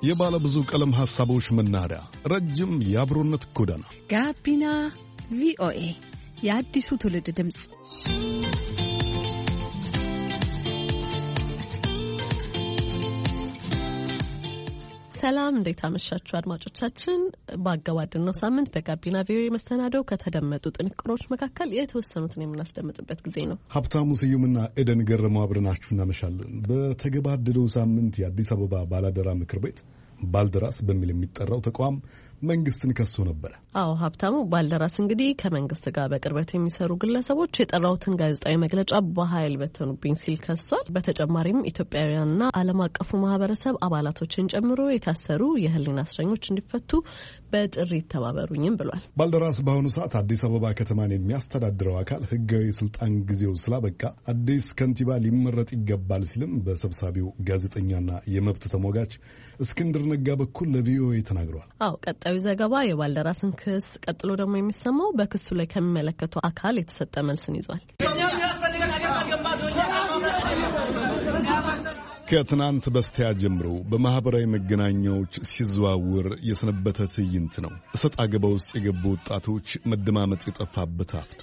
የባለ ብዙ ቀለም ሐሳቦች መናኸሪያ፣ ረጅም የአብሮነት ጎዳና ጋቢና ቪኦኤ የአዲሱ ትውልድ ድምፅ። ሰላም፣ እንዴት አመሻችሁ አድማጮቻችን። በአገባደነው ሳምንት በጋቢና ቪኦኤ መሰናዶው ከተደመጡ ጥንቅሮች መካከል የተወሰኑትን የምናስደምጥበት ጊዜ ነው። ሀብታሙ ስዩምና ኤደን ገረመው አብረናችሁ እናመሻለን። በተገባደደው ሳምንት የአዲስ አበባ ባላደራ ምክር ቤት ባልደራስ በሚል የሚጠራው ተቋም መንግስትን ከሶ ነበር። አዎ ሀብታሙ፣ ባልደራስ እንግዲህ ከመንግስት ጋር በቅርበት የሚሰሩ ግለሰቦች የጠራውትን ጋዜጣዊ መግለጫ በኃይል በተኑብኝ ሲል ከሷል። በተጨማሪም ኢትዮጵያውያንና ዓለም አቀፉ ማህበረሰብ አባላቶችን ጨምሮ የታሰሩ የህሊና እስረኞች እንዲፈቱ በጥሪ ተባበሩኝም ብሏል። ባልደራስ በአሁኑ ሰዓት አዲስ አበባ ከተማን የሚያስተዳድረው አካል ህጋዊ ስልጣን ጊዜው ስላበቃ አዲስ ከንቲባ ሊመረጥ ይገባል ሲልም በሰብሳቢው ጋዜጠኛና የመብት ተሟጋች እስክንድር ነጋ በኩል ለቪኦኤ ተናግረዋል። አዎ፣ ቀጣዩ ዘገባ የባልደራስን ክስ፣ ቀጥሎ ደግሞ የሚሰማው በክሱ ላይ ከሚመለከቱ አካል የተሰጠ መልስን ይዟል። ከትናንት በስቲያ ጀምሮ በማህበራዊ መገናኛዎች ሲዘዋወር የሰነበተ ትዕይንት ነው። እሰጥ አገባ ውስጥ የገቡ ወጣቶች መደማመጥ የጠፋበት አፍታ።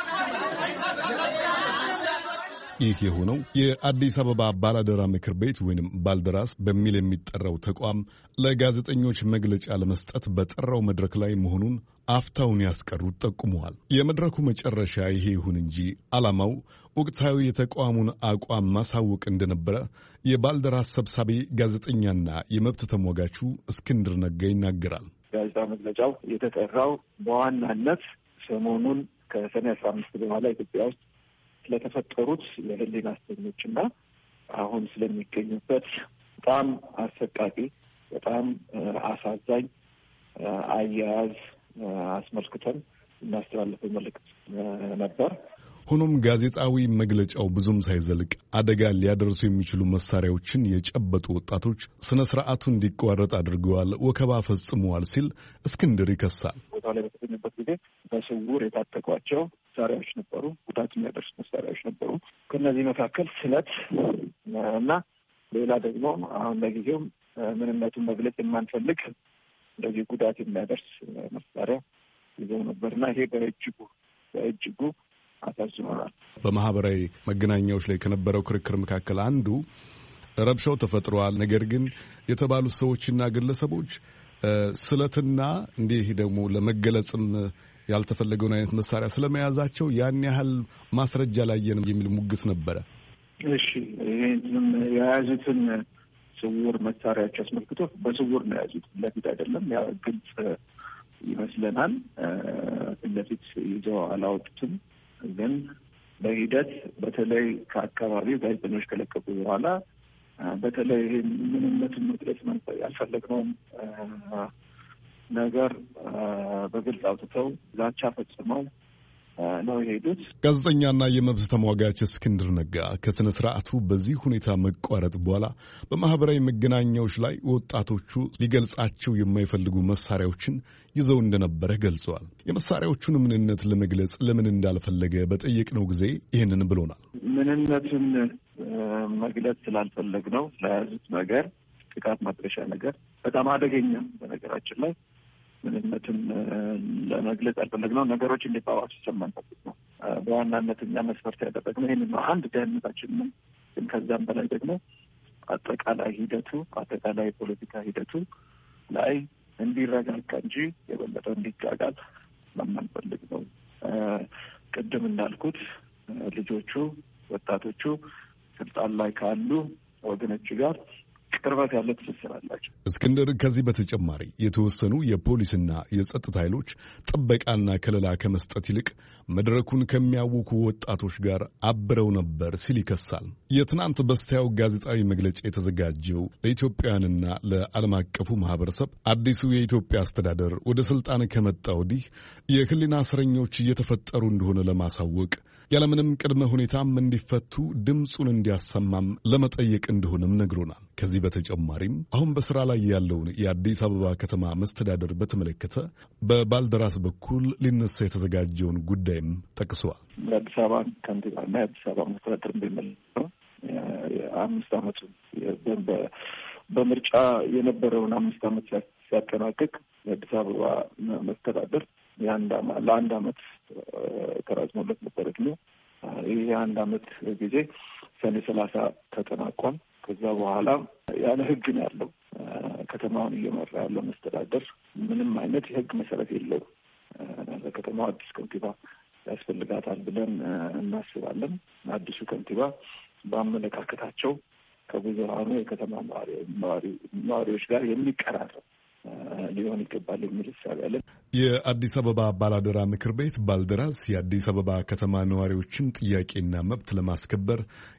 ይህ የሆነው የአዲስ አበባ ባላደራ ምክር ቤት ወይንም ባልደራስ በሚል የሚጠራው ተቋም ለጋዜጠኞች መግለጫ ለመስጠት በጠራው መድረክ ላይ መሆኑን አፍታውን ያስቀሩት ጠቁመዋል። የመድረኩ መጨረሻ ይሄ ይሁን እንጂ ዓላማው ወቅታዊ የተቋሙን አቋም ማሳወቅ እንደነበረ የባልደራስ ሰብሳቢ ጋዜጠኛና የመብት ተሟጋቹ እስክንድር ነጋ ይናገራል። ጋዜጣ መግለጫው የተጠራው በዋናነት ሰሞኑን ከሰኔ 15 በኋላ ኢትዮጵያ ውስጥ ስለተፈጠሩት የህሊና እስረኞችና አሁን ስለሚገኙበት በጣም አሰቃቂ፣ በጣም አሳዛኝ አያያዝ አስመልክተን እናስተላልፈው መልእክት ነበር። ሆኖም ጋዜጣዊ መግለጫው ብዙም ሳይዘልቅ አደጋ ሊያደርሱ የሚችሉ መሳሪያዎችን የጨበጡ ወጣቶች ስነ ስርዓቱ እንዲቋረጥ አድርገዋል፣ ወከባ ፈጽመዋል ሲል እስክንድር ይከሳል። ቦታው ላይ በተገኙበት ጊዜ በስውር የታጠቋቸው መሳሪያዎች ነበሩ፣ ጉዳት የሚያደርሱ መሳሪያዎች ነበሩ። ከእነዚህ መካከል ስለት እና ሌላ ደግሞ አሁን ለጊዜው ምንነቱን መግለጽ የማንፈልግ እንደዚህ ጉዳት የሚያደርስ መሳሪያ ይዘው ነበርና ይሄ በእጅጉ አሳዝኖናል። በማህበራዊ መገናኛዎች ላይ ከነበረው ክርክር መካከል አንዱ ረብሻው ተፈጥሯል፣ ነገር ግን የተባሉት ሰዎችና ግለሰቦች ስለትና እንዲህ ደግሞ ለመገለጽም ያልተፈለገውን አይነት መሳሪያ ስለመያዛቸው ያን ያህል ማስረጃ ላየንም የሚል ሙግት ነበረ። እሺ፣ ይህንም የያዙትን ስውር መሳሪያዎች አስመልክቶ በስውር ነው የያዙት፣ ለፊት አይደለም። ያ ግልጽ ይመስለናል። ለፊት ይዘው አላወጡትም። ግን በሂደት በተለይ ከአካባቢው ጋዜጠኞች ከለቀቁ በኋላ በተለይ ምንነቱን መግለጽ ያልፈለግነውም ነገር በግልጽ አውጥተው ዛቻ ፈጽመው ነው የሄዱት። ጋዜጠኛና የመብት ተሟጋች እስክንድር ነጋ ከስነ ስርዓቱ በዚህ ሁኔታ መቋረጥ በኋላ በማህበራዊ መገናኛዎች ላይ ወጣቶቹ ሊገልጻቸው የማይፈልጉ መሳሪያዎችን ይዘው እንደነበረ ገልጸዋል። የመሳሪያዎቹን ምንነት ለመግለጽ ለምን እንዳልፈለገ በጠየቅነው ጊዜ ይህንን ብሎናል። ምንነቱን መግለጽ ስላልፈለግ ነው። ስለያዙት ነገር ጥቃት ማድረሻ ነገር በጣም አደገኛ፣ በነገራችን ላይ ምንነቱን ለመግለጽ ያልፈለግነው ነገሮች እንዲባባሱ ስለማንፈልግ ነው። በዋናነት እኛ መስፈርት ያደረግነው ይህንን ነው። አንድ ደህንነታችን ነው። ግን ከዛም በላይ ደግሞ አጠቃላይ የፖለቲካ ሂደቱ ላይ እንዲረጋጋ እንጂ የበለጠ እንዲጋጋል ስለማንፈልግ ነው። ቅድም እንዳልኩት ወጣቶቹ ስልጣን ላይ ካሉ ወገኖች ጋር ቅርበት ያለ ትስስር አላቸው። እስክንድር ከዚህ በተጨማሪ የተወሰኑ የፖሊስና የጸጥታ ኃይሎች ጥበቃና ከለላ ከመስጠት ይልቅ መድረኩን ከሚያውኩ ወጣቶች ጋር አብረው ነበር ሲል ይከሳል። የትናንት በስቲያው ጋዜጣዊ መግለጫ የተዘጋጀው ለኢትዮጵያውያንና ለዓለም አቀፉ ማህበረሰብ አዲሱ የኢትዮጵያ አስተዳደር ወደ ስልጣን ከመጣ ወዲህ የህሊና እስረኞች እየተፈጠሩ እንደሆነ ለማሳወቅ ያለምንም ቅድመ ሁኔታም እንዲፈቱ ድምፁን እንዲያሰማም ለመጠየቅ እንደሆነም ነግሮናል። ከዚህ በተጨማሪም አሁን በስራ ላይ ያለውን የአዲስ አበባ ከተማ መስተዳደር በተመለከተ በባልደራስ በኩል ሊነሳ የተዘጋጀውን ጉዳይም ጠቅሰዋል። የአዲስ አበባ ከንቲባና የአዲስ አበባ መስተዳደር እንደሚመለከተው የ5 ዓመቱ በምርጫ የነበረውን 5 ዓመት ሲያጠናቅቅ የአዲስ አበባ መስተዳደር ለአንድ ዓመት ተራዝሞለት ነበር እድሜው። ይህ የ1 ዓመት ጊዜ ሰኔ 30 ተጠናቋል። ከዛ በኋላ ያለ ህግ ነው ያለው ከተማውን እየመራ ያለው መስተዳደር። ምንም አይነት የህግ መሰረት የለውም። ለከተማው አዲስ ከንቲባ ያስፈልጋታል ብለን እናስባለን። አዲሱ ከንቲባ በአመለካከታቸው ከብዙሃኑ የከተማ ነዋሪዎች ጋር የሚቀራረብ ሊሆን ይገባል የሚል ሀሳብ ያለን። የአዲስ አበባ ባላደራ ምክር ቤት ባልደራስ የአዲስ አበባ ከተማ ነዋሪዎችን ጥያቄና መብት ለማስከበር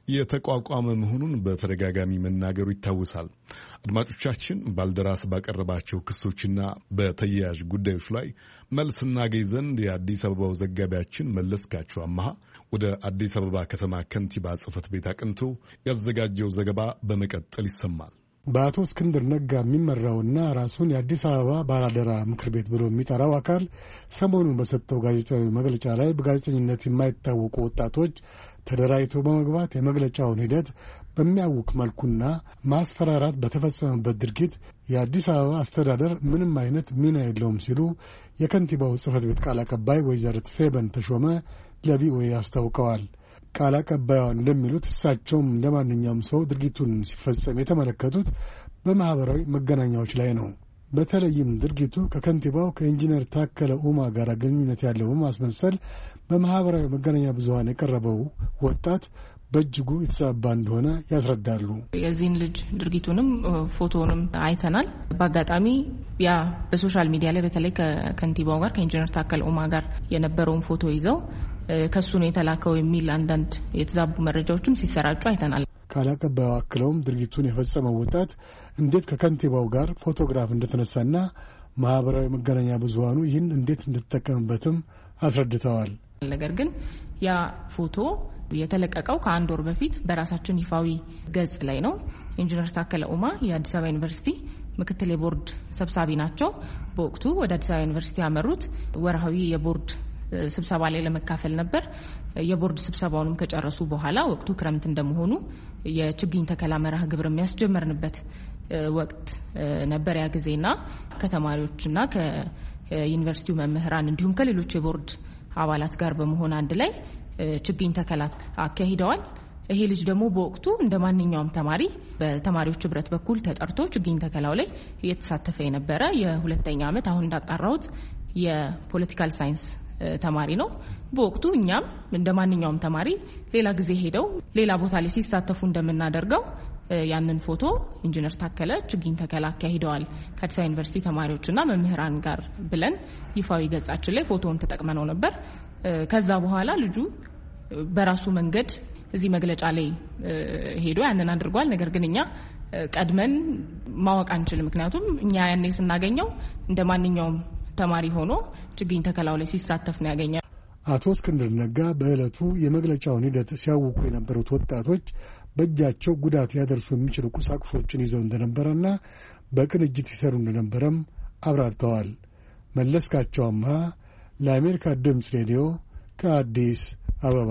የተቋቋመ መሆኑን በተደጋጋሚ መናገሩ ይታወሳል። አድማጮቻችን፣ ባልደራስ ባቀረባቸው ክሶችና በተያያዥ ጉዳዮች ላይ መልስ እናገኝ ዘንድ የአዲስ አበባው ዘጋቢያችን መለስካቸው አማሃ ወደ አዲስ አበባ ከተማ ከንቲባ ጽሕፈት ቤት አቅንቶ ያዘጋጀው ዘገባ በመቀጠል ይሰማል። በአቶ እስክንድር ነጋ የሚመራውና ራሱን የአዲስ አበባ ባላደራ ምክር ቤት ብሎ የሚጠራው አካል ሰሞኑን በሰጠው ጋዜጣዊ መግለጫ ላይ በጋዜጠኝነት የማይታወቁ ወጣቶች ተደራጅተው በመግባት የመግለጫውን ሂደት በሚያውቅ መልኩና ማስፈራራት በተፈጸመበት ድርጊት የአዲስ አበባ አስተዳደር ምንም አይነት ሚና የለውም ሲሉ የከንቲባው ጽሕፈት ቤት ቃል አቀባይ ወይዘሪት ፌበን ተሾመ ለቪኦኤ አስታውቀዋል። ቃል አቀባይዋን እንደሚሉት እሳቸውም እንደ ማንኛውም ሰው ድርጊቱን ሲፈጸም የተመለከቱት በማኅበራዊ መገናኛዎች ላይ ነው። በተለይም ድርጊቱ ከከንቲባው ከኢንጂነር ታከለ ኡማ ጋር ግንኙነት ያለው በማስመሰል በማኅበራዊ መገናኛ ብዙኃን የቀረበው ወጣት በእጅጉ የተዛባ እንደሆነ ያስረዳሉ። የዚህን ልጅ ድርጊቱንም ፎቶውንም አይተናል። በአጋጣሚ ያ በሶሻል ሚዲያ ላይ በተለይ ከከንቲባው ጋር ከኢንጂነር ታከለ ኡማ ጋር የነበረውን ፎቶ ይዘው ከሱ ነው የተላከው የሚል አንዳንድ የተዛቡ መረጃዎችም ሲሰራጩ አይተናል። ቃል አቀባዩ አክለውም ድርጊቱን የፈጸመው ወጣት እንዴት ከከንቲባው ጋር ፎቶግራፍ እንደተነሳና ማህበራዊ መገናኛ ብዙሃኑ ይህን እንዴት እንደተጠቀምበትም አስረድተዋል። ነገር ግን ያ ፎቶ የተለቀቀው ከ1 ወር በፊት በራሳችን ይፋዊ ገጽ ላይ ነው። ኢንጂነር ታከለ ኡማ የአዲስ አበባ ዩኒቨርሲቲ ምክትል የቦርድ ሰብሳቢ ናቸው። በወቅቱ ወደ አዲስ አበባ ዩኒቨርሲቲ ያመሩት ወርሃዊ የቦርድ ስብሰባ ላይ ለመካፈል ነበር። የቦርድ ስብሰባውንም ከጨረሱ በኋላ ወቅቱ ክረምት እንደመሆኑ የችግኝ ተከላ መርሃ ግብር የሚያስጀመርንበት ወቅት ነበር ያ ጊዜና ከተማሪዎችና ከዩኒቨርሲቲው መምህራን እንዲሁም ከሌሎች የቦርድ አባላት ጋር በመሆን አንድ ላይ ችግኝ ተከላ አካሂደዋል። ይሄ ልጅ ደግሞ በወቅቱ እንደ ማንኛውም ተማሪ በተማሪዎች ህብረት በኩል ተጠርቶ ችግኝ ተከላው ላይ እየተሳተፈ የነበረ የ2ኛ ዓመት አሁን እንዳጣራሁት የፖለቲካል ሳይንስ ተማሪ ነው። በወቅቱ እኛም እንደ ማንኛውም ተማሪ ሌላ ጊዜ ሄደው ሌላ ቦታ ላይ ሲሳተፉ እንደምናደርገው ያንን ፎቶ ኢንጂነር ታከለ ችግኝ ተከላ አካሂደዋል ከአዲስ አበባ ዩኒቨርሲቲ ተማሪዎችና መምህራን ጋር ብለን ይፋዊ ገጻችን ላይ ፎቶውን ተጠቅመነው ነበር። ከዛ በኋላ ልጁ በራሱ መንገድ እዚህ መግለጫ ላይ ሄዶ ያንን አድርጓል። ነገር ግን እኛ ቀድመን ማወቅ አንችልም። ምክንያቱም እኛ ያኔ ስናገኘው እንደ ማንኛውም ተማሪ ሆኖ ችግኝ ተከላው ላይ ሲሳተፍ ነው ያገኘው። አቶ እስክንድር ነጋ በዕለቱ የመግለጫውን ሂደት ሲያውቁ የነበሩት ወጣቶች በእጃቸው ጉዳት ሊያደርሱ የሚችሉ ቁሳቁሶችን ይዘው እንደነበረና በቅንጅት ይሰሩ እንደነበረም አብራርተዋል። መለስካቸው አምሃ ለአሜሪካ ድምፅ ሬዲዮ ከአዲስ አበባ።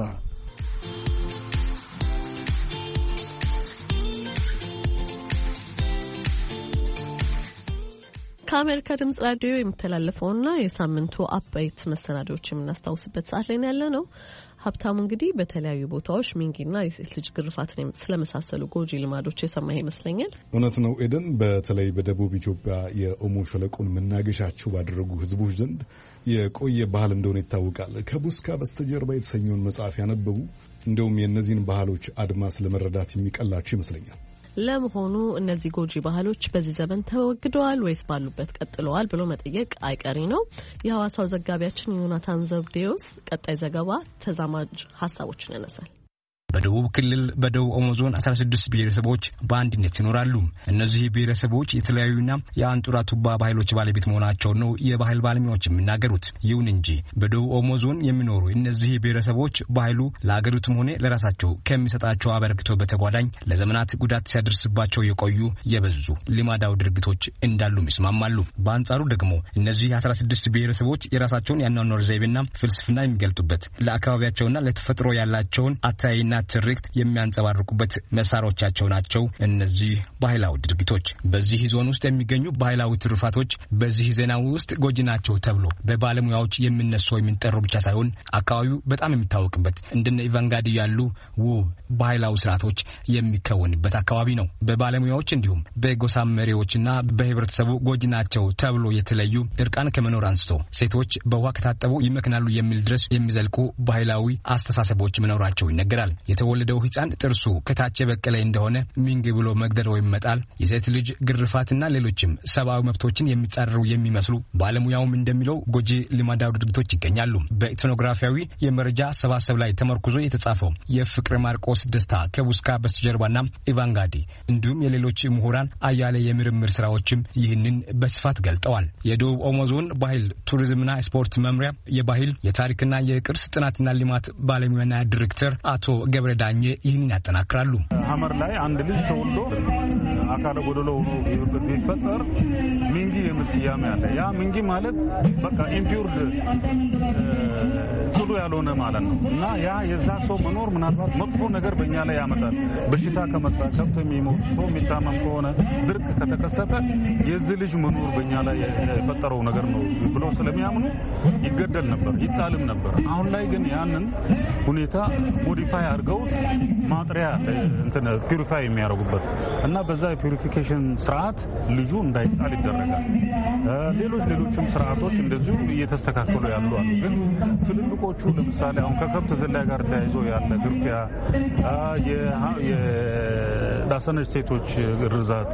ከአሜሪካ ድምጽ ራዲዮ የሚተላለፈውና የሳምንቱ አበይት መሰናዶዎች የምናስታውስበት ሰዓት ላይ ያለ ነው። ሀብታሙ እንግዲህ በተለያዩ ቦታዎች ሚንጊና የሴት ልጅ ግርፋትን ስለመሳሰሉ ጎጂ ልማዶች የሰማህ ይመስለኛል። እውነት ነው ኤደን። በተለይ በደቡብ ኢትዮጵያ የኦሞ ሸለቆን መናገሻቸው ባደረጉ ሕዝቦች ዘንድ የቆየ ባህል እንደሆነ ይታወቃል። ከቡስካ በስተጀርባ የተሰኘውን መጽሐፍ ያነበቡ እንደውም የእነዚህን ባህሎች አድማስ ለመረዳት የሚቀላቸው ይመስለኛል። ለመሆኑ እነዚህ ጎጂ ባህሎች በዚህ ዘመን ተወግደዋል ወይስ ባሉበት ቀጥለዋል ብሎ መጠየቅ አይቀሬ ነው። የሐዋሳው ዘጋቢያችን ዮናታን ዘብዴዎስ ቀጣይ ዘገባ ተዛማጅ ሀሳቦችን ያነሳል። በደቡብ ክልል በደቡብ ኦሞ ዞን 16 ብሔረሰቦች በአንድነት ይኖራሉ። እነዚህ ብሔረሰቦች የተለያዩና የአንጡራ ቱባ ባህሎች ባለቤት መሆናቸው ነው የባህል ባለሙያዎች የሚናገሩት። ይሁን እንጂ በደቡብ ኦሞ ዞን የሚኖሩ እነዚህ ብሔረሰቦች ባህሉ ለአገሪቱም ሆነ ለራሳቸው ከሚሰጣቸው አበርክቶ በተጓዳኝ ለዘመናት ጉዳት ሲያደርስባቸው የቆዩ የበዙ ልማዳዊ ድርጊቶች እንዳሉም ይስማማሉ። በአንጻሩ ደግሞ እነዚህ 16 ብሔረሰቦች የራሳቸውን የአኗኗር ዘይቤና ፍልስፍና የሚገልጡበት ለአካባቢያቸውና ለተፈጥሮ ያላቸውን አታይና ትርክት የሚያንጸባርቁበት መሳሪያዎቻቸው ናቸው እነዚህ ባህላዊ ድርጊቶች። በዚህ ዞን ውስጥ የሚገኙ ባህላዊ ትሩፋቶች በዚህ ዜና ውስጥ ጎጂ ናቸው ተብሎ በባለሙያዎች የሚነሱ የሚጠሩ ብቻ ሳይሆን አካባቢው በጣም የሚታወቅበት እንደነ ኢቫንጋዲ ያሉ ውብ ባህላዊ ስርዓቶች የሚከወንበት አካባቢ ነው። በባለሙያዎች እንዲሁም በጎሳ መሪዎችና በህብረተሰቡ ጎጂ ናቸው ተብሎ የተለዩ እርቃን ከመኖር አንስቶ ሴቶች በውሃ ከታጠቡ ይመክናሉ የሚል ድረስ የሚዘልቁ ባህላዊ አስተሳሰቦች መኖራቸው ይነገራል። የተወለደው ህፃን ጥርሱ ከታች በቀለ እንደሆነ ሚንግ ብሎ መግደል ወይም መጣል፣ የሴት ልጅ ግርፋትና ሌሎችም ሰብአዊ መብቶችን የሚጻረሩ የሚመስሉ ባለሙያውም እንደሚለው ጎጂ ልማዳዊ ድርጊቶች ይገኛሉ። በኢትኖግራፊያዊ የመረጃ አሰባሰብ ላይ ተመርኩዞ የተጻፈው የፍቅረ ማርቆስ ደስታ ከቡስካ በስተጀርባና ኢቫንጋዲ እንዲሁም የሌሎች ምሁራን አያሌ የምርምር ስራዎችም ይህንን በስፋት ገልጠዋል። የደቡብ ኦሞ ዞን ባህል ቱሪዝምና ስፖርት መምሪያ የባህል የታሪክና የቅርስ ጥናትና ልማት ባለሙያና ዲሬክተር አቶ ገብረ ዳኘ ይህንን ያጠናክራሉ። ሐመር ላይ አንድ ልጅ ተወልዶ አካለ ጎደሎ ሆኖ ቢፈጠር ሚንጊ የሚል ስያሜ አለ። ያ ሚንጊ ማለት በቃ ኢምፒውርድ ጽዱ ያልሆነ ማለት ነው እና ያ የዛ ሰው መኖር ምናልባት መጥፎ ነገር በእኛ ላይ ያመጣል። በሽታ ከመጣ ከብት የሚሞት ሰው የሚታመም ከሆነ ድርቅ ከተከሰተ የዚህ ልጅ መኖር በእኛ ላይ የፈጠረው ነገር ነው ብሎ ስለሚያምኑ ይገደል ነበር፣ ይጣልም ነበር። አሁን ላይ ግን ያንን ሁኔታ ሞዲፋይ አድርገውት ማጥሪያ እንትን ፒዩሪፋይ የሚያደርጉበት እና በዛ የፒዩሪፊኬሽን ስርዓት ልጁ እንዳይጣል ይደረጋል። ሌሎችም ስርዓቶች እንደዚሁ እየተስተካከሉ ያሉ አሉ። ግን ትልልቆቹ ለምሳሌ አሁን ከከብት ዝላይ ጋር ተያይዞ ያለ ግርፊያ፣ የዳሰነች ሴቶች ግርዛት፣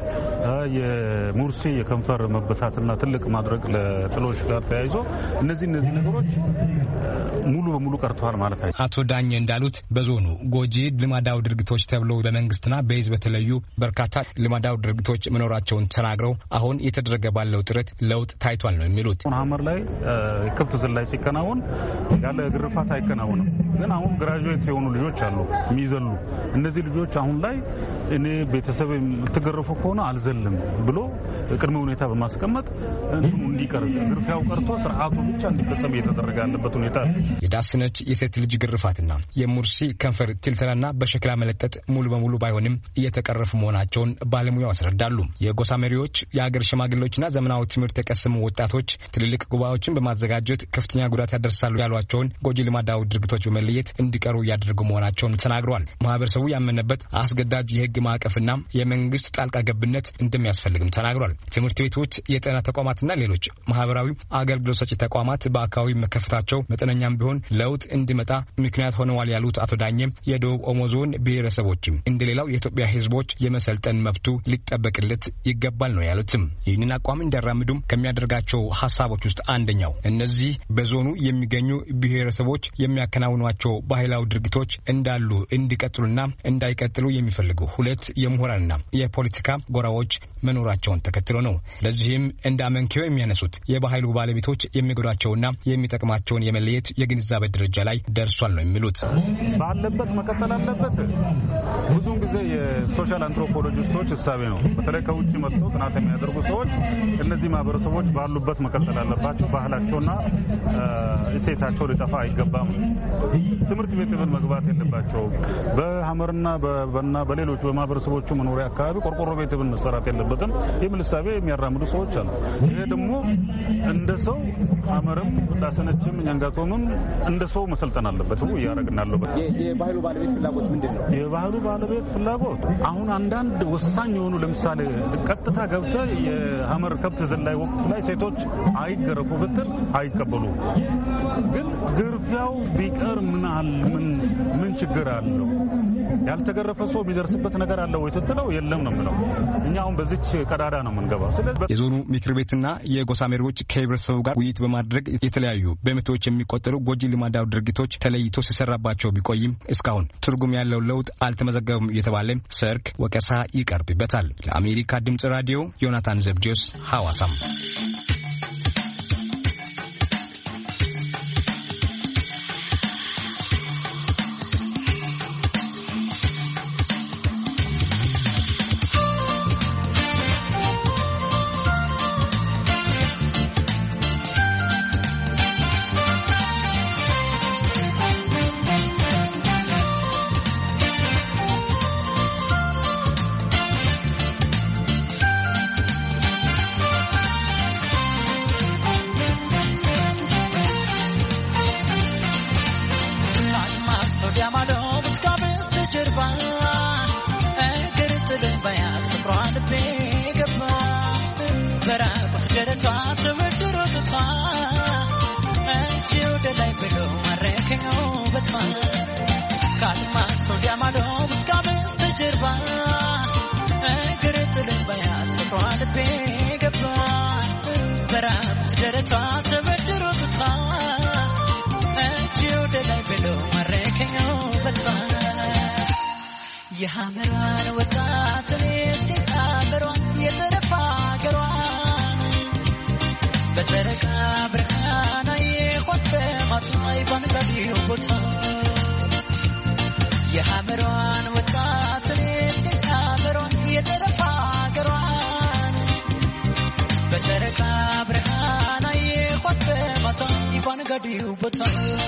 የሙርሲ የከንፈር መበሳትና ትልቅ ማድረግ ለጥሎሽ ጋር ተያይዞ እነዚህ ነገሮች ሙሉ በሙሉ ቀርተዋል ማለት አይደለም። አቶ ዳኘ እንዳሉት በዞኑ ጎጂ ልማዳዊ ድርጊቶች ተብለው በመንግስትና በህዝብ የተለዩ በርካታ ልማዳዊ ድርጊቶች መኖራቸውን ተናግረው አሁን የተደረገ ባለው ጥረት ለውጥ ታይቷል ነው የሚሉት። ሐመር ላይ የከብት ዝላይ ሲከናወን ያለ ግርፋት አይከናወንም። ግን አሁን ግራጁዌት የሆኑ ልጆች አሉ የሚዘሉ። እነዚህ ልጆች አሁን ላይ እኔ ቤተሰብ የምትገረፉ ከሆነ አልዘልም ብሎ ቅድመ ሁኔታ በማስቀመጥ እንዲቀር ግርፊያው ቀርቶ ስርዓቱ ብቻ እንዲፈጸም እየተደረገ ያለበት ሁኔታ አለ። የዳስነች የሴት ልጅ ግርፋትና የሙርሲ ከንፈር ትልተላና በሸክላ መለጠጥ ሙሉ በሙሉ ባይሆንም እየተቀረፉ መሆናቸውን ባለሙያው ያስረዳሉ። የጎሳ መሪዎች፣ የሀገር ሽማግሌዎችና ዘመናዊ ትምህርት የቀሰሙ ወጣቶች ትልልቅ ጉባኤዎችን በማዘጋጀት ከፍተኛ ጉዳት ያደርሳሉ ያሏቸውን ጎጂ ልማዳዊ ድርጊቶች በመለየት እንዲቀሩ እያደረጉ መሆናቸውን ተናግረዋል። ማህበረሰቡ ያመነበት አስገዳጅ የህግ ማዕቀፍና የመንግስት ጣልቃ ገብነት እንደሚያስፈልግም ተናግሯል። ትምህርት ቤቶች፣ የጤና ተቋማትና ሌሎች ማህበራዊ አገልግሎት ሰጪ ተቋማት በአካባቢ መከፈታቸው መጠነኛም ቢሆን ለውጥ እንዲመጣ ምክንያት ሆነዋል ያሉት አቶ ዳኘም የደቡብ ኦሞ ዞን ብሔረሰቦችም እንደሌላው የኢትዮጵያ ህዝቦች የመሰልጠን መብቱ ሊጠበቅለት ይገባል ነው ያሉትም። ይህንን አቋም እንዲያራምዱም ከሚያደርጋቸው ሀሳቦች ውስጥ አንደኛው እነዚህ በዞኑ የሚገኙ ብሔረሰቦች የሚያከናውኗቸው ባህላዊ ድርጊቶች እንዳሉ እንዲቀጥሉና እንዳይቀጥሉ የሚፈልጉ ሁለት የምሁራንና የፖለቲካ ጎራዎች መኖራቸውን ተከትሎ ነው። ለዚህም እንደ አመንኪዮ የሚያነሱት የባህሉ ባለቤቶች የሚጎዳቸውና የሚጠቅማቸውን የመለየት የግንዛቤ ደረጃ ላይ ደርሷል ነው የሚሉት። ባለበት መቀጠል አለበት። ብዙውን ጊዜ የሶሻል አንትሮፖሎጂስቶች እሳቤ ነው። በተለይ ከውጭ መጥተው ጥናት የሚያደርጉ ሰዎች እነዚህ ማህበረሰቦች ባሉበት መቀጠል አለባቸው፣ ባህላቸውና እሴታቸው ሊጠፋ አይገባም። ትምህርት ቤት ምን መግባት የለባቸውም። በሐመርና በሌሎች በማህበረሰቦቹ መኖሪያ አካባቢ ቆርቆሮ ቤት ምን መሰራት የለበትም የሚል እሳቤ የሚያራምዱ ሰዎች አሉ። ይሄ ደግሞ እንደ ሰው ሐመርም ዳሰነችም ኛንጋቶም እንደ ሰው መሰልጠን አለበት ነው ያረግናል። የባህሉ ባለቤት ፍላጎት ምንድነው? የባህሉ ባለቤት ፍላጎት አሁን አንዳንድ ወሳኝ የሆኑ ለምሳሌ ቀጥታ ገብተህ የሐመር ከብት ዝላይ ወቅት ላይ ሴቶች አይገረፉ ብትል አይቀበሉ። ግን ግርፊያው ቢቀር ምን ችግር አለው? ያልተገረፈ ሰው የሚደርስበት ነገር አለ ወይ ስትለው የለም ነው የምለው። እኛ አሁን በዚች ቀዳዳ ነው የምንገባው። ስለዚህ የዞኑ ምክር ቤትና የጎሳ መሪዎች ከህብረተሰቡ ጋር ውይይት በማድረግ የተለያዩ በመቶዎች የሚቆጠሩ ጎጂ ልማዳዊ ድርጊቶች ተለይቶ ሲሰራባቸው ቢቆይም እስካሁን ትርጉም ያለው ለውጥ አልተመዘገበም እየተባለ ሰርክ ወቀሳ ይቀርብበታል። ለአሜሪካ ድምጽ ራዲዮ ዮናታን ዘብዲዮስ ሐዋሳም ካልማስ ወዲያ ማዶ እስከ በስተጀርባ እግር ጥልን ባያት ፍቅሯ ልቤ ገባ በራት ደረቷ ተበድሮ ትታ እጅ ወደ ላይ ብሎ ማረከኝ ውበቷ የሐመሯን ወጣት ሲቃበሯን የተረፋ አገሯን በጨረቃ ብርሃን አየኋት በማታ ባንጋዴው ቦታ የሐመሯን ወጣት ሲቃበሯን የተረፋ አገሯን በጨረቃ ብርሃን አየኋት በማታ ባንጋዴው ቦታ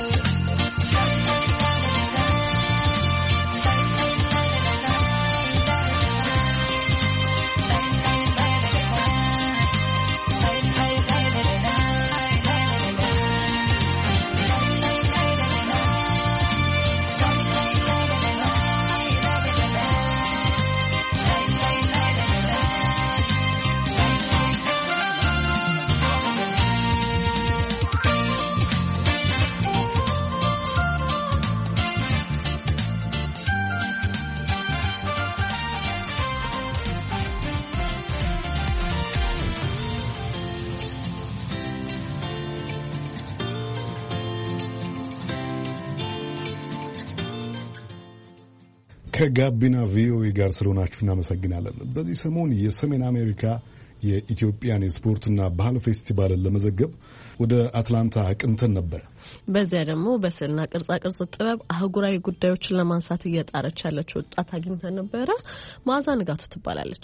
ከጋቢና ቪኦኤ ጋር ስለሆናችሁ እናመሰግናለን። በዚህ ሰሞን የሰሜን አሜሪካ የኢትዮጵያን የስፖርትና ባህል ፌስቲቫልን ለመዘገብ ወደ አትላንታ አቅንተን ነበር። በዚያ ደግሞ በስዕልና ቅርጻ ቅርጽ ጥበብ አህጉራዊ ጉዳዮችን ለማንሳት እየጣረች ያለች ወጣት አግኝተን ነበረ። መዓዛ ንጋቱ ትባላለች።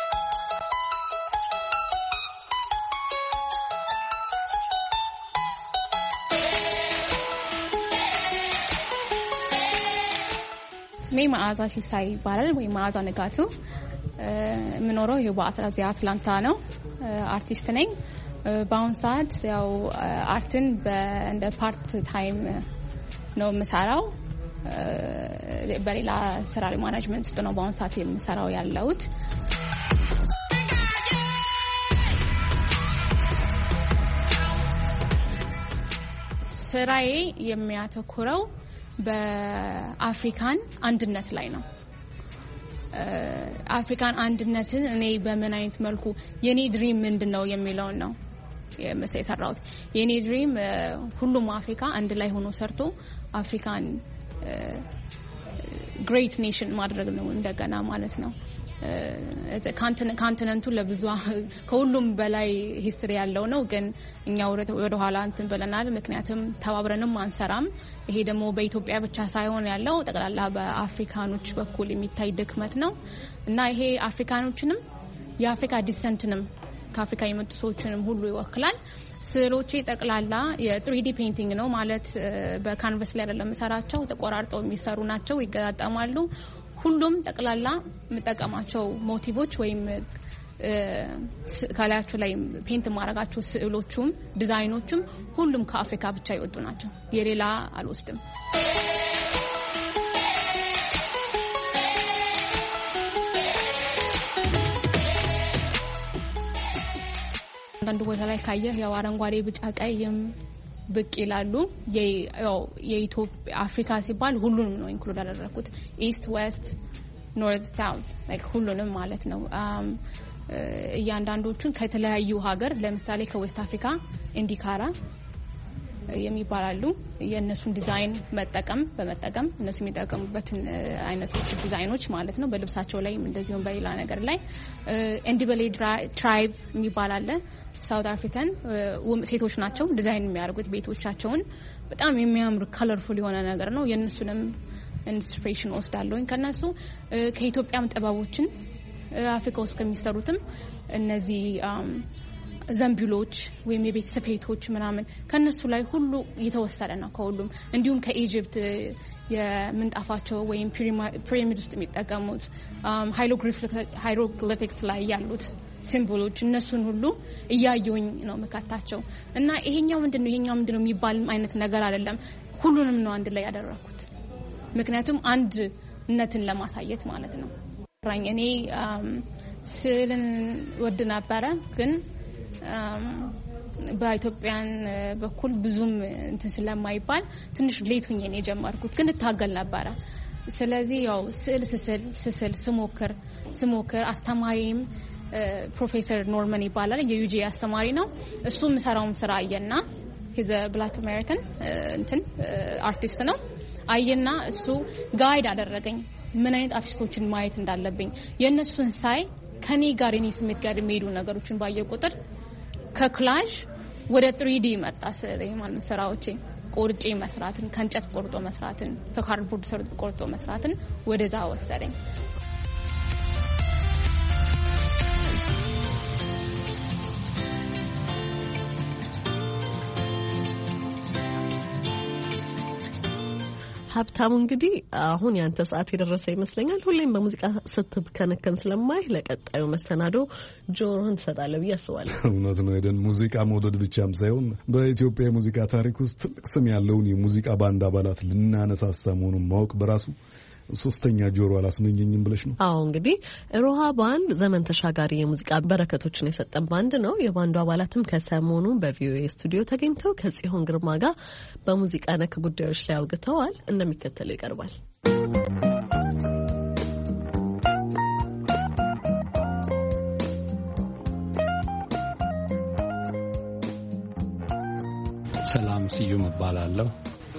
ስሜ መዓዛ ሲሳይ ይባላል ወይ መዓዛ ንጋቱ ምኖረው በአትላንታ አትላንታ ነው። አርቲስት ነኝ። በአሁን ሰዓት ያው አርትን እንደ ፓርት ታይም ነው የምሰራው። በሌላ ስራ ላይ ማኔጅመንት ውስጥ ነው በአሁን ሰዓት የምሰራው ያለሁት። ስራዬ የሚያተኩረው በአፍሪካን አንድነት ላይ ነው። አፍሪካን አንድነትን እኔ በምን አይነት መልኩ የኔ ድሪም ምንድነው የሚለው ነው የሰራሁት። የኔ ድሪም ሁሉም አፍሪካ አንድ ላይ ሆኖ ሰርቶ አፍሪካን ግሬት ኔሽን ማድረግ ነው እንደገና ማለት ነው። ካንቲነንቱ ለብዙ ከሁሉም በላይ ሂስትሪ ያለው ነው። ግን እኛ ወደ ኋላ እንትን ብለናል። ምክንያቱም ተባብረንም አንሰራም። ይሄ ደግሞ በኢትዮጵያ ብቻ ሳይሆን ያለው ጠቅላላ በአፍሪካኖች በኩል የሚታይ ድክመት ነው እና ይሄ አፍሪካኖችንም የአፍሪካ ዲሰንትንም ከአፍሪካ የመጡ ሰዎችንም ሁሉ ይወክላል። ስዕሎቼ ጠቅላላ የ3D ፔይንቲንግ ነው ማለት በካንቫስ ላይ አይደለም የምሰራቸው፣ ተቆራርጠው የሚሰሩ ናቸው፣ ይገጣጠማሉ። ሁሉም ጠቅላላ የምጠቀማቸው ሞቲቮች ወይም ካላያቸው ላይ ፔንት ማረጋቸው ስዕሎቹም ዲዛይኖቹም ሁሉም ከአፍሪካ ብቻ ይወጡ ናቸው። የሌላ አልወስድም። አንዳንድ ቦታ ላይ ካየህ ያው አረንጓዴ፣ ቢጫ፣ ቀይም ብቅ ይላሉ። የኢትዮጵያ አፍሪካ ሲባል ሁሉንም ነው ኢንክሉድ ያደረኩት። ኢስት፣ ዌስት፣ ኖርዝ፣ ሳውዝ ላይክ ሁሉንም ማለት ነው። እያንዳንዶቹን ከተለያዩ ሀገር ለምሳሌ ከዌስት አፍሪካ ኢንዲካራ የሚባላሉ የነሱን ዲዛይን በመጠቀም እነሱ የሚጠቀሙበትን አይነቶች ዲዛይኖች ማለት ነው በልብሳቸው ላይ እንደዚሁም በሌላ ነገር ላይ ኢንዲበሌ ትራይብ የሚባል አለ። ሳውት አፍሪካን ሴቶች ናቸው ዲዛይን የሚያደርጉት ቤቶቻቸውን። በጣም የሚያምር ከለርፉል የሆነ ነገር ነው። የነሱንም ኢንስፒሬሽን ወስዳለሁኝ ከነሱ። ከኢትዮጵያም ጥበቦችን አፍሪካ ውስጥ ከሚሰሩትም እነዚህ ዘንቢሎች ወይም የቤት ስፌቶች ምናምን ከነሱ ላይ ሁሉ የተወሰደ ነው ከሁሉም። እንዲሁም ከኢጂፕት የምንጣፋቸው ወይም ፒራሚድ ውስጥ የሚጠቀሙት ሃይሮግሊፊክስ ላይ ያሉት ሲምቦሎች እነሱን ሁሉ እያየሁኝ ነው መካታቸው እና ይሄኛው ምንድነው የሚባል አይነት ነገር አይደለም። ሁሉንም ነው አንድ ላይ ያደረኩት ምክንያቱም አንድነትን ለማሳየት ማለት ነው። እኔ ስዕልን ወድ ነበረ ግን በኢትዮጵያን በኩል ብዙም እንትን ስለማይባል ትንሽ ሌት ሆኜ ነው የጀመርኩት ግን እታገል ነበር ስለዚህ ያው ስዕል ስሞክር አስተማሪም ፕሮፌሰር ኖርማን ይባላል የዩጂ አስተማሪ ነው እሱ ምሰራውን ስራ አየና he's a black american እንትን አርቲስት ነው አየና እሱ ጋይድ አደረገኝ ምን አይነት አርቲስቶችን ማየት እንዳለብኝ የነሱን ሳይ ከኔ ጋር እኔ ስሜት ጋር የሚሄዱ ነገሮችን ባየ ቁጥር ከክላሽ ወደ 3D መጣ ስለኝ ማለት ስራዎቼ ቆርጬ መስራትን ከእንጨት ቆርጦ መስራትን ከካርድቦርድ ቆርጦ መስራትን ወደዛ ወሰደኝ ሀብታሙ እንግዲህ አሁን ያንተ ሰዓት የደረሰ ይመስለኛል ሁሌም በሙዚቃ ስትከነከን ስለማይ ለቀጣዩ መሰናዶ ጆሮህን ትሰጣለህ ብዬ አስባለሁ እውነት ነው አይደል ሙዚቃ መውደድ ብቻም ሳይሆን በኢትዮጵያ የሙዚቃ ታሪክ ውስጥ ትልቅ ስም ያለውን የሙዚቃ ባንድ አባላት ልናነሳሳ መሆኑን ማወቅ በራሱ ሶስተኛ ጆሮ አላስመኘኝም ብለሽ ነው አዎ እንግዲህ ሮሃ ባንድ ዘመን ተሻጋሪ የሙዚቃ በረከቶችን የሰጠን ባንድ ነው የባንዱ አባላትም ከሰሞኑ በቪኦኤ ስቱዲዮ ተገኝተው ከጽዮን ግርማ ጋር በሙዚቃ ነክ ጉዳዮች ላይ አውግተዋል እንደሚከተለው ይቀርባል ሰላም ስዩም እባላለሁ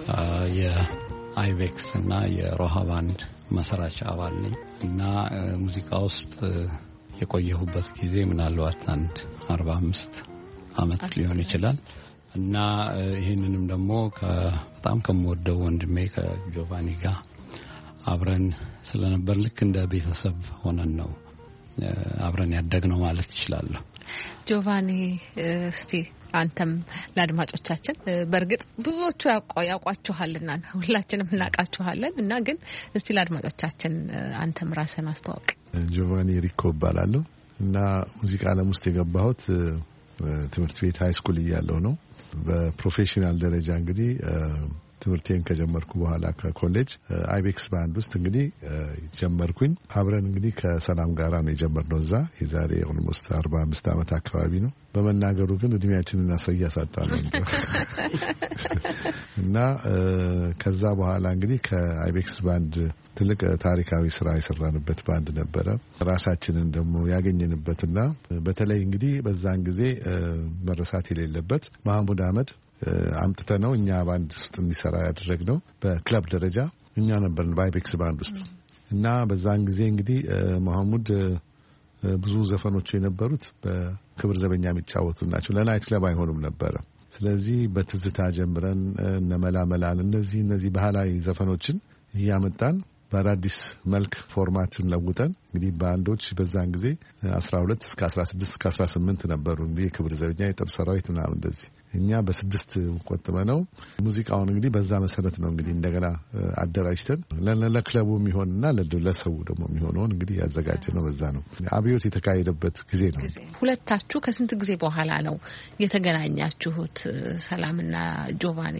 አይቬክስ እና የሮሃ ባንድ መስራች አባል ነኝ እና ሙዚቃ ውስጥ የቆየሁበት ጊዜ ምናልባት 45 አመት ሊሆን ይችላል እና ይሄንንም ደግሞ በጣም ከመወደው ወንድሜ ከጆቫኒ ጋር አብረን ስለነበር ልክ እንደ ቤተሰብ ሆነን ነው አብረን ያደግነው ማለት ይችላል ጆቫኒ እስቲ አንተም ለአድማጮቻችን በርግጥ ብዙዎቹ ያውቋችኋልና ሁላችንም እናቃችኋለን እና ግን እስቲ ለአድማጮቻችን አንተም ራስህን አስተዋውቅ ጆቫኒ ሪኮ እባላለሁ እና ሙዚቃ ዓለም ውስጥ የገባሁት ትምህርት ቤት ሃይ ስኩል እያለሁ ነው በፕሮፌሽናል ደረጃ እንግዲህ ትምህርቴን ከጀመርኩ በኋላ ከኮሌጅ አይቤክስ ባንድ ውስጥ እንግዲህ ጀመርኩኝ አብረን እንግዲህ ከሰላም ጋራ ነው የጀመርነው እዛ የዛሬ ኦልሞስት 45 አመት አካባቢ ነው በመናገሩ ግን እድሜያችንን ያሳጣናል እና ከዛ በኋላ እንግዲህ ከአይቤክስ ባንድ ትልቅ ታሪካዊ ስራ የሰራንበት ባንድ ነበረ ራሳችንን ደግሞ ያገኘንበትና በተለይ እንግዲህ በዛን ጊዜ መረሳት የሌለበት መሐሙድ አህመድ አምጥተነው እኛ ባንድ ውስጥ እንዲሰራ ያደረግነው በክለብ ደረጃ እኛ ነበርን በአይቤክስ ባንድ ውስጥ እና በዛን ጊዜ እንግዲህ መሐሙድ ብዙ ዘፈኖች የነበሩት በክብር ዘበኛ የሚጫወቱ ናቸው ለናይት ክለብ አይሆኑም ነበር ስለዚህ በትዝታ ጀምረን እነመላመላን እነዚህ ባህላዊ ዘፈኖችን ያመጣን በአዲስ መልክ ፎርማትን ለውጠን እንግዲህ ባንዶች በዛን ጊዜ 12 እስከ 16 እስከ 18 ነበሩ እንግዲህ የክብር ዘበኛ የጦር ሰራዊት ምናምን እንደዚህ እኛ በ6 ቆጥመነው ሙዚቃውን እንግዲህ በዛ መሰረት ነው እንግዲህ እንደገና አደራጅተን ለክለቡ የሚሆንና ለሰው ደግሞ የሚሆነውን እንግዲህ ያዘጋጀነው በዛ ነው አብዮት የተካሄደበት ጊዜ ነው ሁለታችሁ ከስንት ጊዜ በኋላ ነው የተገናኛችሁት ሰላምና ጆቫኒ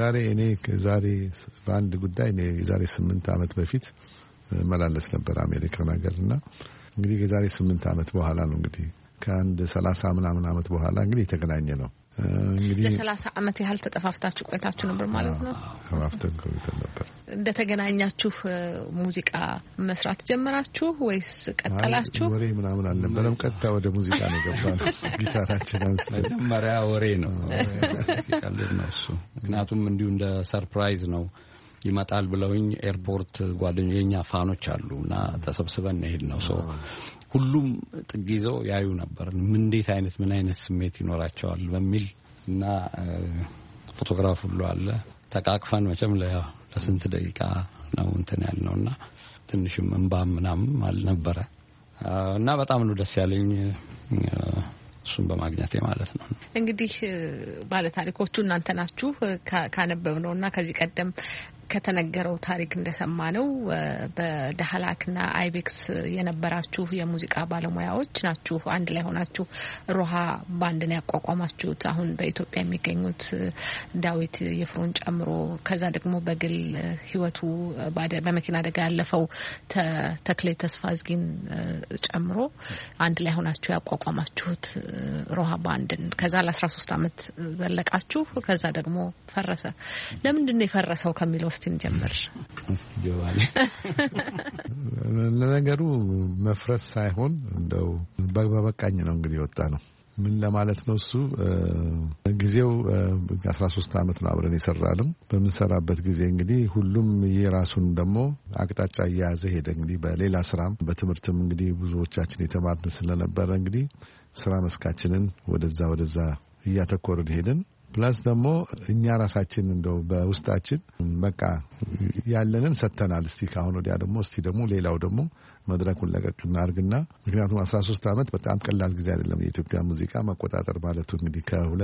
ዛሬ በአንድ ጉዳይ የዛሬ 8 አመት በፊት መላለስ ነበር አሜሪካን ሀገርና እንግዲህ የዛሬ 8 አመት በኋላ ነው እንግዲህ ከአንድ 30 ምናምን አመት በኋላ እንግዲህ የተገናኘ ነው እንግዲህ ለ30 አመት ያህል ተጠፋፍታችሁ ቆይታችሁ ነበር ማለት ነው ተጠፋፍተን ቆይተን ነበር እንደተገናኛችሁ ሙዚቃ መስራት ጀመራችሁ ወይስ ቀጠላችሁ ወሬ ምናምን አልነበረም ቀጥታ ወደ ሙዚቃ ነው ገባን ጊታራችን አንስተን መጀመሪያ ወሬ ነው ሲቀልድ ነው እሱ ምክንያቱም እንዲሁ እንደ ሰርፕራይዝ ነው ይመጣል ብለውኝ ኤርፖርት ጓደኞቼኛ ፋኖች አሉና ተሰብስበን ሄድ ነው ሁሉም ጥጊዘው ያዩ ነበር ምን አይነት ስሜት ይኖራቸዋል በሚል እና ፎቶግራፍ ሁሉ አለ ተቃቅፈን መቼም ለስንት ደቂቃ ነው እንትን ያልነውና ትንሽም እንባም ምናምን አልነበረ እና በጣም ነው ደስ ያለኝ እሱን በማግኘቴ ማለት ነው እንግዲህ ባለ ታሪኮቹ እናንተ ናችሁ ካነበብነውና ከዚህ ቀደም ከተነገረው ታሪክ እንደሰማነው በዳህላክና አይቤክስ የነበራችሁ የሙዚቃ ባለሙያዎች ናችሁ። አንድ ላይ ሆናችሁ ሮሃ ባንድን ያቋቋማችሁት። አሁን በኢትዮጵያ የሚገኙት ዳዊት ይፍሩን ጨምሮ ከዛ ደግሞ በግል ህይወቱ በመኪና አደጋ ያለፈው ተክሌ ተስፋዝጊን ጨምሮ አንድ ላይ ሆናችሁ ያቋቋማችሁት ሮሃ ባንድን ከዛ ለ13 አመት ዘለቃችሁ። ከዛ ደግሞ ፈረሰ። ለምንድን ነው የፈረሰው ከሚለው እስቲ እንጀምር። ለነገሩ መፍረስ ሳይሆን እንደው በበቃኝ ነው እንግዲህ ወጣ ነው። ምን ለማለት ነው እሱ ጊዜው 13 አመት ነው አብረን የሰራንም። በምንሰራበት ጊዜ እንግዲህ ሁሉም የራሱን ደግሞ አቅጣጫ እያያዘ ሄደ። እንግዲህ በሌላ ስራም በትምህርትም እንግዲህ ብዙዎቻችን የተማርን ስለነበረ እንግዲህ ስራ መስካችንን ወደዛ እያተኮርን ሄድን። ፕላስ ደግሞ እኛ ራሳችን እንደው በውስጣችን በቃ ያለንን ሰተናል። እስቲ ካሁን ወዲያ ደግሞ እስቲ ደግሞ ሌላው ደግሞ መድረኩን ለቀቅና አርግና ምክንያቱም 13 አመት በጣም ቀላል ጊዜ አይደለም። የኢትዮጵያ ሙዚቃ መቆጣጠር ማለቱ እንግዲህ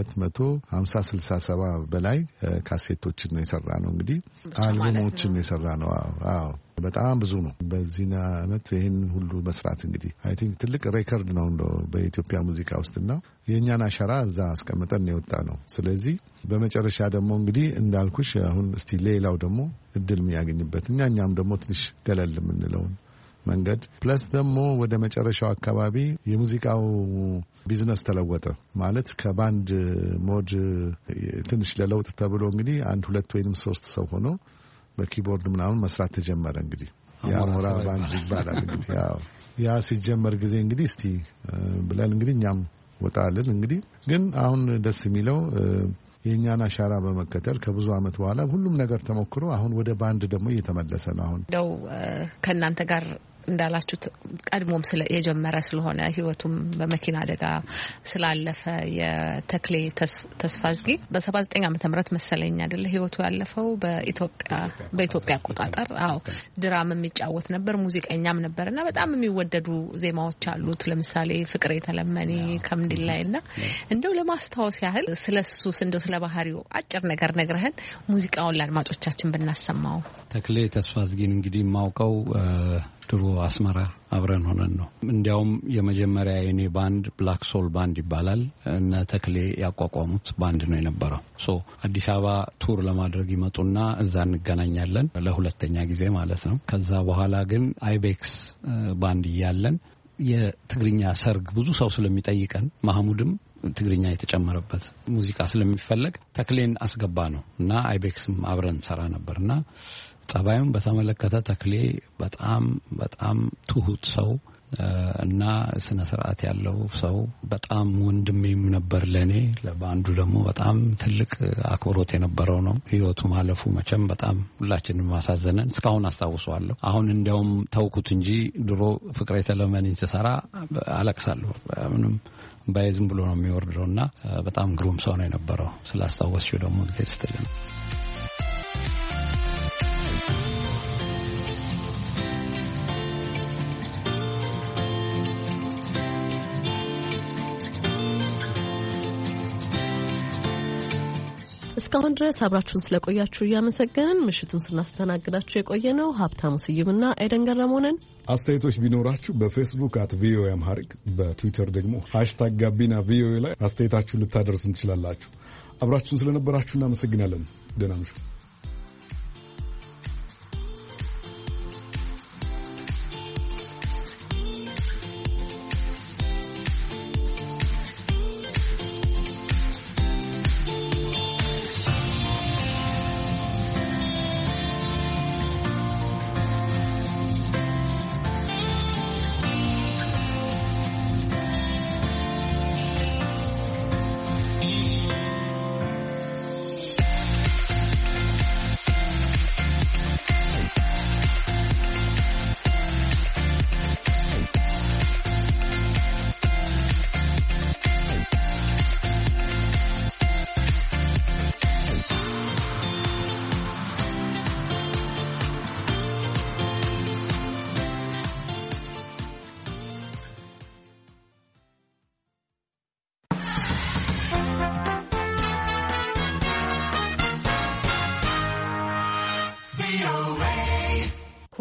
ከ250-67 በላይ ካሴቶችን ነው የሰራነው። እንግዲህ አልበሞችን የሰራነው አዎ በጣም ብዙ ነው። በዚህ አመት ይሄን ሁሉ መስራት እንግዲህ አይ ቲንክ ትልቅ ሬከርድ ነው እንደው በኢትዮጵያ ሙዚቃ ውስጥና የኛን አሻራ እዛ አስቀምጠን የወጣ ነው። ስለዚህ በመጨረሻ ደግሞ እንግዲህ እንዳልኩሽ አሁን እስቲ ሌላው ደግሞ እድል የሚያገኝበት እኛም ደግሞ ትንሽ ገለል የምንለውን መንገድ ፕለስ ደግሞ ወደ መጨረሻው አካባቢ የሙዚቃው ቢዝነስ ተለወጠ ማለት ከባንድ ሞድ ትንሽ ለለውጥ ተብሎ እንግዲህ 1-2 ወይንም 3 ሰው ሆኖ በኪቦርድ ምናምን መስራት ተጀመረ። እንግዲህ ያሞራ ባንድ ይባላል። እንግዲህ ያ ሲጀመር ጊዜ እንግዲህ እስቲ ብለን እንግዲህ እኛም ወጣልን። እንግዲህ ግን አሁን ደስ የሚለው የኛን አሻራ በመከተል ከብዙ አመት በኋላ ሁሉም ነገር ተሞክሮ አሁን ወደ ባንድ ደግሞ እየተመለሰ ነው። አሁን ደው ከናንተ ጋር እንዳላችሁት ቀድሞም የጀመረ ስለሆነ ህይወቱም በመኪና አደጋ ስላለፈ የተክሌ ተስፋዝጊ በ79 ዓመተ ምህረት መሰለኝ አይደለ ህይወቱ ያለፈው በኢትዮጵያ አቆጣጠር። ድራም የሚጫወት ነበር፣ ሙዚቀኛም ነበርና በጣም የሚወደዱ ዜማዎች አሉት። ለምሳሌ ፍቅሬ ተለመኔ ከምንድላይና እንደው ለማስታወስ ያህል ስለሱስ እንደው ስለ ባህሪው አጭር ነገር ነግረህን ሙዚቃውን ለአድማጮቻችን ብናሰማው። ተክሌ ተስፋዝጊን እንግዲህ ማውቀው ድሮ አስመራ አብረን ሆነን ነው። እንዲያውም የመጀመሪያ የኔ ባንድ ብላክ ሶል ባንድ ይባላል እና ተክሌ ያቋቋሙት ባንድ ነው የነበረው። አዲስ አበባ ቱር ለማድረግ ይመጡና እዛ እንገናኛለን ለሁለተኛ ጊዜ ማለት ነው። ከዛ በኋላ ግን አይቤክስ ባንድ እያለን የትግርኛ ሰርግ ብዙ ሰው ስለሚጠይቀን ማህሙድም ትግርኛ የተጨመረበት ሙዚቃ ስለሚፈልግ ተክሌን አስገባ ነው እና አይቤክስም አብረን ሰራ ነበርና ጸባዩን በተመለከተ ተክሌ በጣም ትሁት ሰው እና ስነ ስርዓት ያለው ሰው በጣም ወንድሜም ነበር ለኔ። ለባንዱ ደግሞ በጣም ትልቅ አክብሮት የነበረው ነው። ህይወቱ ማለፉ መቼም በጣም ሁላችንም ማሳዘነን እስካሁን አስታውሰዋለሁ። አሁን እንዲያውም ተውኩት እንጂ ድሮ ፍቅሬ ተለመኔን ስሰራ አለቅሳለሁ። ምንም ባይዝም ብሎ ነው የሚወርደውና በጣም ግሩም ሰው ነው የነበረው። ስላስታወስሽው ደግሞ ጊዜ ስትልን እስካሁን ድረስ አብራችሁን ስለቆያችሁ እያመሰገንን ምሽቱን ስናስተናግዳችሁ የቆየነው ሀብታሙ ስዩምና ኤደን ገረሞነን። አስተያየቶች ቢኖራችሁ በፌስቡክ @ቪኦኤ አምሃሪክ በትዊተር ደግሞ #ጋቢናቪኦኤ ላይ አስተያየታችሁን ልታደርሱን ትችላላችሁ። አብራችሁን ስለነበራችሁ እናመሰግናለን። ደህና ምሽቱ።